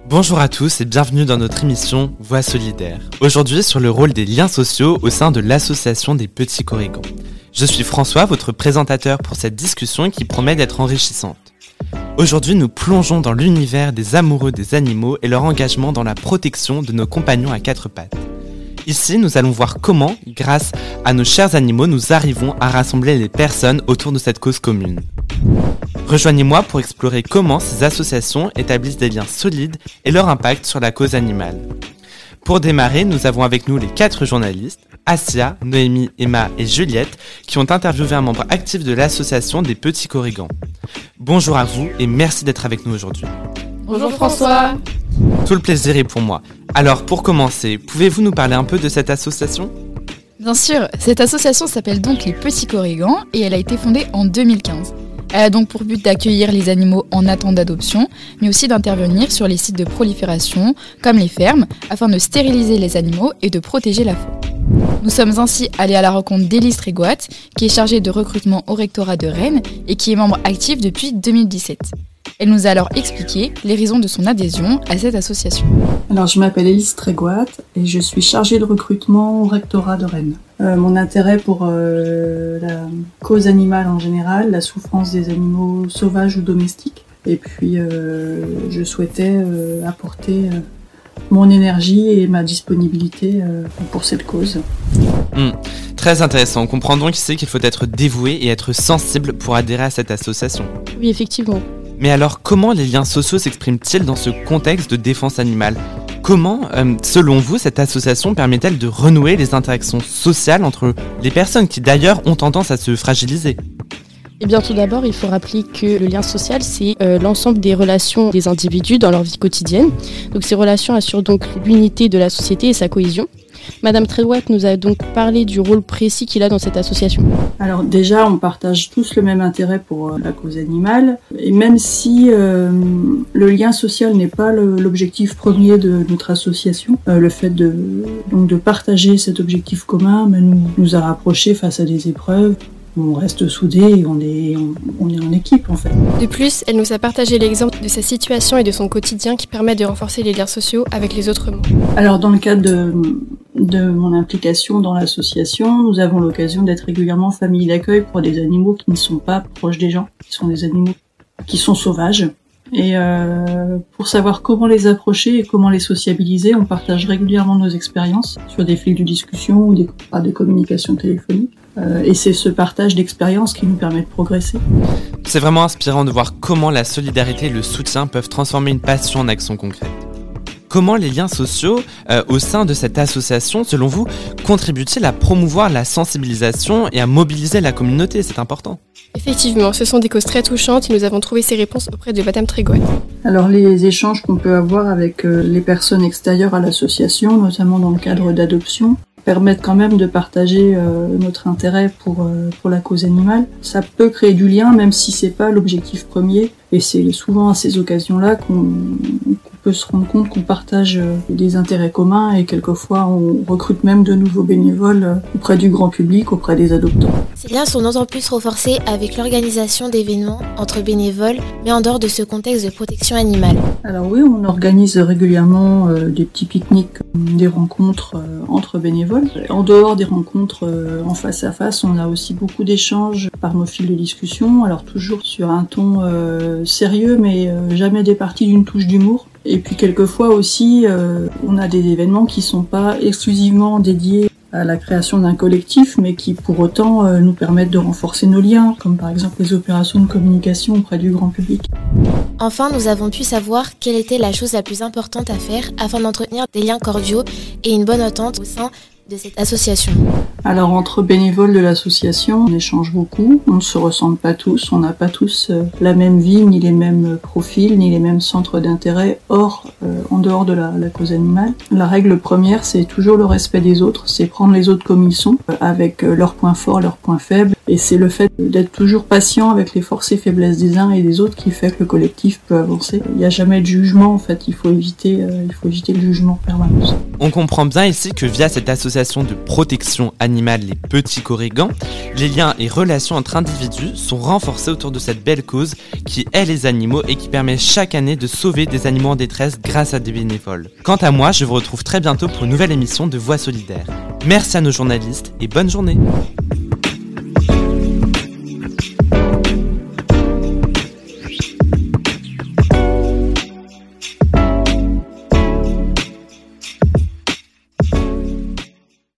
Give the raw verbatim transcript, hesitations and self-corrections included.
Bonjour à tous et bienvenue dans notre émission Voix solidaire. Aujourd'hui sur le rôle des liens sociaux au sein de l'association des Petits Corrigans. Je suis François, votre présentateur pour cette discussion qui promet d'être enrichissante. Aujourd'hui, nous plongeons dans l'univers des amoureux des animaux et leur engagement dans la protection de nos compagnons à quatre pattes. Ici, nous allons voir comment, grâce à nos chers animaux, nous arrivons à rassembler les personnes autour de cette cause commune. Rejoignez-moi pour explorer comment ces associations établissent des liens solides et leur impact sur la cause animale. Pour démarrer, nous avons avec nous les quatre journalistes, Assia, Noémie, Emma et Juliette, qui ont interviewé un membre actif de l'association des Petits Corrigans. Bonjour à vous et merci d'être avec nous aujourd'hui. Bonjour François. Tout le plaisir est pour moi. Alors pour commencer, pouvez-vous nous parler un peu de cette association ? Bien sûr, cette association s'appelle donc les Petits Corrigans et elle a été fondée en deux mille quinze. Elle a donc pour but d'accueillir les animaux en attente d'adoption, mais aussi d'intervenir sur les sites de prolifération, comme les fermes, afin de stériliser les animaux et de protéger la faune. Nous sommes ainsi allés à la rencontre d'Élise Trégoat, qui est chargée de recrutement au rectorat de Rennes et qui est membre actif depuis deux mille dix-sept. Elle nous a alors expliqué les raisons de son adhésion à cette association. Alors, je m'appelle Élise Trégoat et je suis chargée de recrutement au rectorat de Rennes. Euh, mon intérêt pour euh, la cause animale en général, la souffrance des animaux sauvages ou domestiques. Et puis, euh, je souhaitais euh, apporter euh, mon énergie et ma disponibilité euh, pour cette cause. Mmh. Très intéressant. On comprend donc ici qu'il faut être dévoué et être sensible pour adhérer à cette association. Oui, effectivement. Mais alors, comment les liens sociaux s'expriment-ils dans ce contexte de défense animale ? Comment, euh, selon vous, cette association permet-elle de renouer les interactions sociales entre les personnes qui d'ailleurs ont tendance à se fragiliser ? Eh bien, tout d'abord, il faut rappeler que le lien social, c'est euh, l'ensemble des relations des individus dans leur vie quotidienne. Donc, ces relations assurent donc l'unité de la société et sa cohésion. Madame Trégoat nous a donc parlé du rôle précis qu'il a dans cette association. Alors déjà, on partage tous le même intérêt pour euh, la cause animale. Et même si euh, le lien social n'est pas le, l'objectif premier de notre association, euh, le fait de, donc de partager cet objectif commun ben, nous, nous a rapprochés face à des épreuves. On reste soudés et on est, on, on est en équipe en fait. De plus, elle nous a partagé l'exemple de sa situation et de son quotidien qui permet de renforcer les liens sociaux avec les autres membres. Alors dans le cadre de, de mon implication dans l'association, nous avons l'occasion d'être régulièrement famille d'accueil pour des animaux qui ne sont pas proches des gens, qui sont des animaux qui sont sauvages. Et euh, pour savoir comment les approcher et comment les sociabiliser, on partage régulièrement nos expériences sur des fils de discussion ou des, par des communications téléphoniques. Euh, et c'est ce partage d'expériences qui nous permet de progresser. C'est vraiment inspirant de voir comment la solidarité et le soutien peuvent transformer une passion en action concrète. Comment les liens sociaux euh, au sein de cette association, selon vous, contribuent-ils à promouvoir la sensibilisation et à mobiliser la communauté ? C'est important. Effectivement, ce sont des causes très touchantes et nous avons trouvé ces réponses auprès de Madame Trégoat. Alors les échanges qu'on peut avoir avec euh, les personnes extérieures à l'association, notamment dans le cadre d'adoption, permettent quand même de partager euh, notre intérêt pour, euh, pour la cause animale. Ça peut créer du lien, même si c'est pas l'objectif premier. Et c'est souvent à ces occasions-là qu'on, qu'on peut se rendre compte qu'on partage euh, des intérêts communs et quelquefois on recrute même de nouveaux bénévoles euh, auprès du grand public, auprès des adoptants. Ces liens sont d'autant plus renforcés avec l'organisation d'événements entre bénévoles, mais en dehors de ce contexte de protection animale. Alors oui, on organise régulièrement euh, des petits pique-niques, des rencontres euh, entre bénévoles. En dehors des rencontres euh, en face à face, on a aussi beaucoup d'échanges par nos fils de discussion, alors toujours sur un ton euh, sérieux, mais euh, jamais départi d'une touche d'humour. Et puis quelquefois aussi, euh, on a des événements qui sont pas exclusivement dédiés à la création d'un collectif, mais qui pour autant euh, nous permettent de renforcer nos liens, comme par exemple les opérations de communication auprès du grand public. Enfin, nous avons pu savoir quelle était la chose la plus importante à faire afin d'entretenir des liens cordiaux et une bonne entente au sein de cette association. Alors entre bénévoles de l'association, on échange beaucoup, on ne se ressemble pas tous, on n'a pas tous euh, la même vie, ni les mêmes profils, ni les mêmes centres d'intérêt hors, euh, en dehors de la, la cause animale. La règle première, c'est toujours le respect des autres, c'est prendre les autres comme ils sont, euh, avec euh, leurs points forts, leurs points faibles, et c'est le fait d'être toujours patient avec les forces et faiblesses des uns et des autres qui fait que le collectif peut avancer. Il n'y a jamais de jugement en fait, il faut éviter, euh, il faut éviter le jugement permanent. On comprend bien ici que via cette association de protection animale, animale Les Petits Corrigans, les liens et relations entre individus sont renforcés autour de cette belle cause qui est les animaux et qui permet chaque année de sauver des animaux en détresse grâce à des bénévoles. Quant à moi, je vous retrouve très bientôt pour une nouvelle émission de Voix solidaire. Merci à nos journalistes et bonne journée.